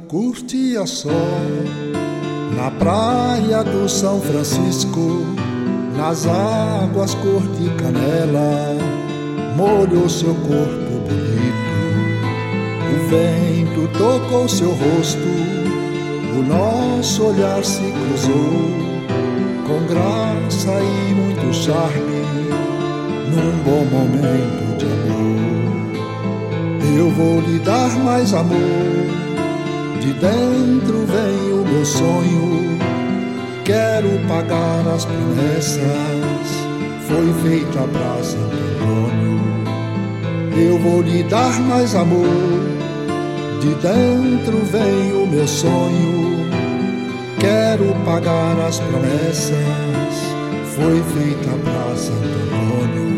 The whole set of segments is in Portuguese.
curtia só na praia do São Francisco, nas águas cor de canela, molhou seu corpo bonito. O vento tocou seu rosto, o nosso olhar se cruzou, com graça e muito charme, num bom momento de amor. Eu vou lhe dar mais amor, de dentro vem o meu sonho, quero pagar as promessas, foi feita pra Santo Antônio. Eu vou lhe dar mais amor, de dentro vem o meu sonho, quero pagar as promessas, foi feita pra Santo Antônio.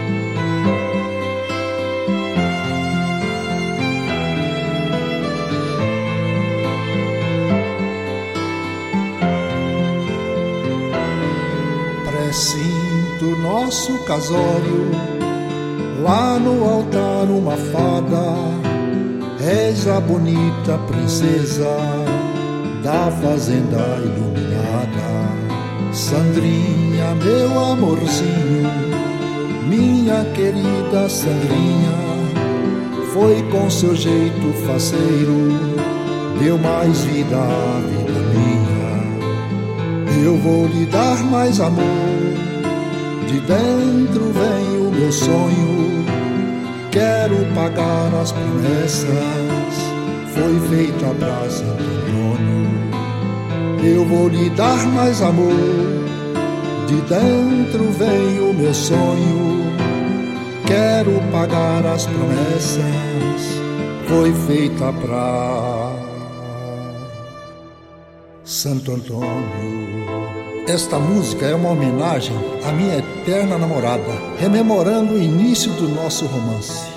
Presinto nosso casório, lá no altar uma fada, és a bonita princesa da fazenda iluminada. Sandrinha, meu amorzinho, minha querida Sandrinha, foi com seu jeito faceiro, deu mais vida à vida minha. Eu vou lhe dar mais amor, de dentro vem o meu sonho, quero pagar as promessas, foi feita pra Santo Antônio. Eu vou lhe dar mais amor, de dentro vem o meu sonho, quero pagar as promessas, foi feita pra Santo Antônio. Esta música é uma homenagem à minha eterna namorada, rememorando o início do nosso romance.